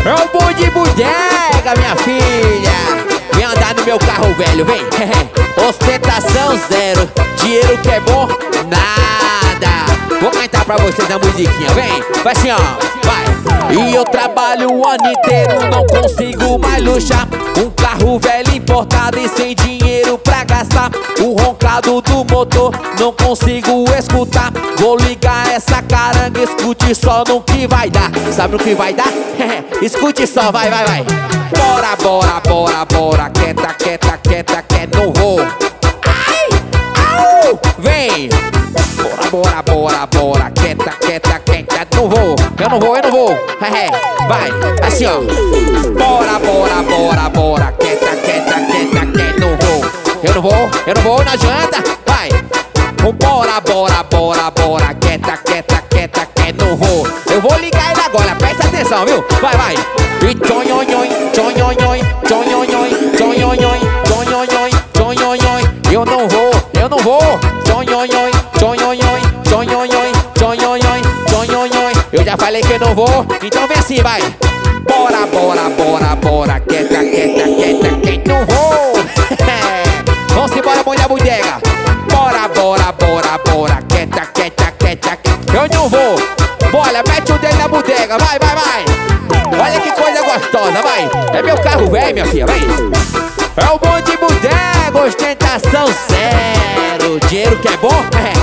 É o bom de bodega, minha filha. Vem andar no meu carro velho, vem. Ostentação zero, dinheiro que é bom, nada. Vou cantar pra vocês a musiquinha, vem. Vai assim, ó, vai. E eu trabalho o ano inteiro, não consigo mais luxar. Um carro velho importado e sem dinheiro pra gastar. O roncado do motor não consigo escutar. Vou ligar essa caranga, escute só no que vai dar. Sabe o que vai dar? Escute só, vai, vai, vai. Bora, bora, bora, bora. Quieta, quieta, quieta, quieta, não vou. Ai, au, vem. Bora, bora, bora, bora. Quieta, quieta, quieta, não vou. Eu não vou, eu não vou. Vai, assim ó. Bora, bora, bora, bora. Quieta, quieta, quieta, quieta, não vou. Eu não vou, eu não vou, não adianta. Vai. Bora, bora, bora, bora. Quieta, quieta, quieta, quieta, não vou. Eu vou ligar ele agora, presta atenção, viu? Vai, vai. E tchonhonhoi, tchonhonhoi, tchonhonhoi, tchonhonhoi, tchonhonhoi, tchonhonhoi. Eu não vou, eu não vou. Tchonhonhoi, tchonhonhoi, tchonhonhoi, tchonhonhoi, tchonhonhoi. Eu já falei que eu não vou, então vem assim, vai. Bora, bora, bora, bora. Quieta, quieta, quieta, quieta, não vou. Vamos embora, bom da bodega. Bora, bora, bora, bora. Quieta, quieta, quieta, quieta. Eu não vou. Bora, mete o dedo na bodega, vai, vai, vai. Olha que coisa gostosa, vai. É meu carro velho, minha filha, vai. É o bom de bodega, ostentação zero. Dinheiro que é bom?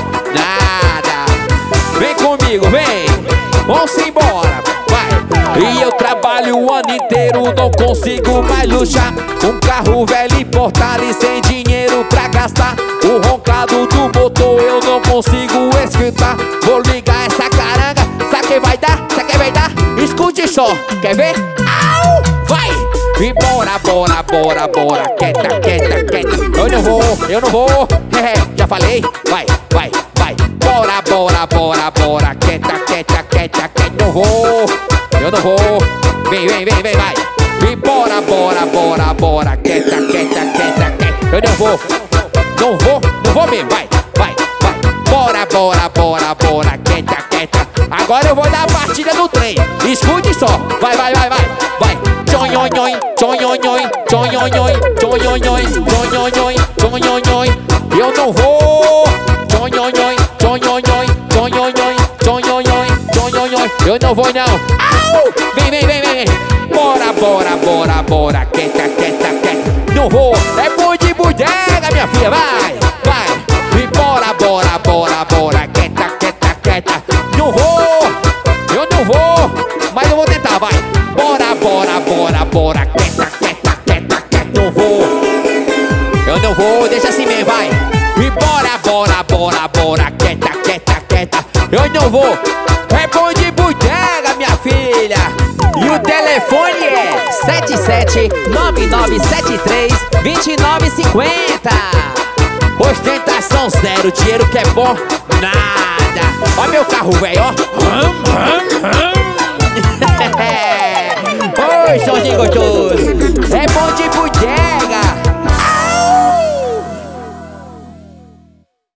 Nada. Vem comigo, vem. Vamos embora, vai. E eu trabalho o ano inteiro, não consigo mais luxar. Um carro velho importado e sem dinheiro pra gastar. O roncado do motor eu não consigo escutar. Vou ligar essa caranga, sabe quem vai dar? Sabe quem vai dar? Escute só, quer ver? Au! Vai! E bora, bora, bora, bora. Quieta, quieta, quieta. Eu não vou, eu não vou. Já falei, vai, vai, vai. Bora, bora, bora, bora. Quieta, quieta, quieta, quieta. Não vou, eu não vou. Vem, vem, vem, vem, vai. E bora, bora, bora, bora. Quieta, quieta, quieta, quieta. Eu não vou, não vou, não vou mesmo, vai, vai, vai. Bora, bora, bora, bora. Quieta, quieta. Agora eu vou dar a partida do trem. Escute só, vai, vai, vai, vai, vai. Tchonhonhoi, tchonhonhoi, tchonhonhoi, tchonhonhoi, tchonhonhoi, tchonhonhoi. Eu não vou. Tchonhonhoi, tchonhonhoi, tchonhonhoi, tchonhonhoi, tchonhonhoi. Eu não vou não. Au! Vem, vem, vem, vem. Bora, bora, bora, bora. Quieta, quieta, quieta. Não vou. É bom de bodega, minha filha, vai, vai. E bora, bora, bora, bora. Quieta, quieta, quieta. Não vou. Eu não vou. Mas eu vou tentar, vai. Bora, bora, bora, bora. Quieta, quieta, quieta, quieta. Não vou. Eu não vou, deixa assim mesmo, vai. E bora, bora, bora, bora. Quieta, quieta, quieta. Eu não vou. É bom de bodega, minha filha. E o telefone é 7799732950. Ostentação zero, dinheiro que é bom, nada. Ó meu carro velho, ó.